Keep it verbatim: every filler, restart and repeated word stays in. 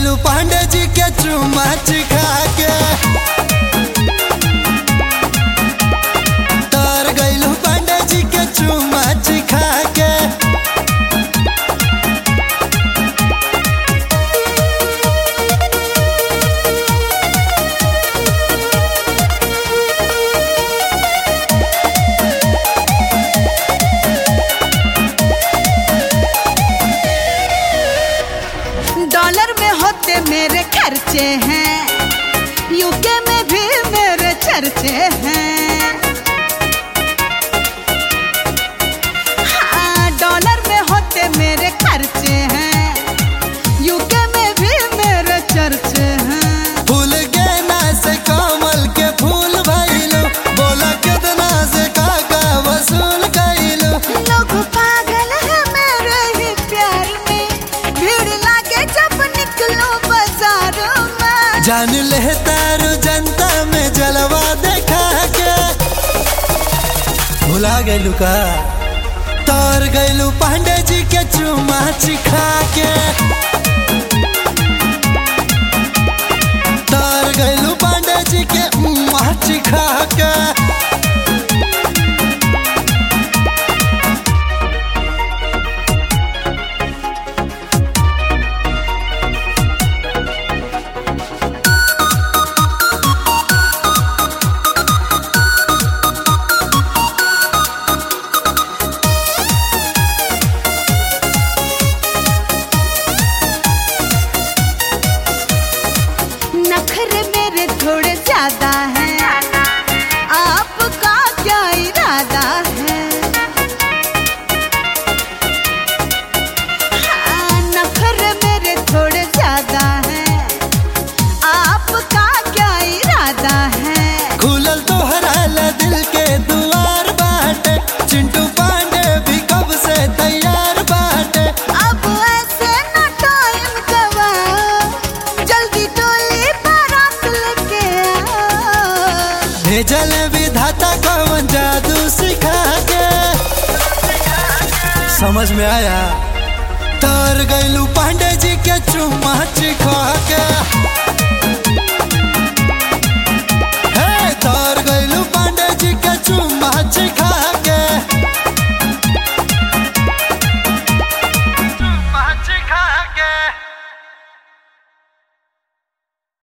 गईलू पांडे जी के चुम्मा खा के, तर गईलू पांडे जी के चुम्मा खा के। डॉलर में होते मेरे खर्चे हैं, यूके में भी मेरे चर्चे हैं। हाँ, डॉलर में होते मेरे खर्चे हैं, यूके में भी मेरे चर्चे हैं। फूल गेना से कमल के फूल भइलू, बोला कितना से काका वसूल कइलू। लोग पागल है मेरे ही प्यार में, भीड़ लागे जब निकलो बाजारों में। जान ले तारू जनता में जलवा देखा के, भुला गइलू का तर गइलू पांडे जी के चुम्मा खा के, तर गइलू पांडे जी के मुम्मा खा के। नखरे मेरे थोड़े ज्यादा हैं, आपका क्या इरादा है? हाँ, नखरे मेरे थोड़े ज्यादा हैं, आपका क्या इरादा है? खुलल तोहरा दिल के दुआर बाटे, चिंटू पांडे भी कब से तैयार बाटे। अब ऐसे न टाइम गवाओ, जल्दी डोली बारात लेके आओ। भेजल विधाता कौन जादू सिखा के, समझ में आया? तर गइलू पांडे जी के चुम्मा खा के।